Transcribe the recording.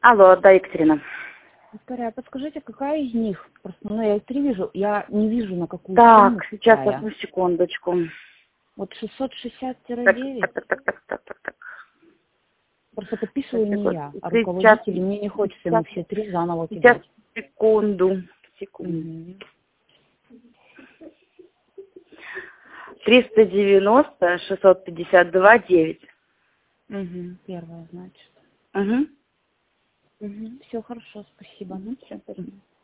Алло, да, Екатерина. Виктория, подскажите, какая из них? Просто, ну, я их три вижу, я не вижу, на какую Так, сумму сейчас, какая. одну секундочку. Вот Так, 660-9. так. Просто подписываю не я, а Сейчас, руководитель, мне не хочется ему все три заново сейчас, кидать. секунду. Угу. 390, 652, 9. Угу. Первая, значит. Угу. Угу. Все хорошо, спасибо. Все,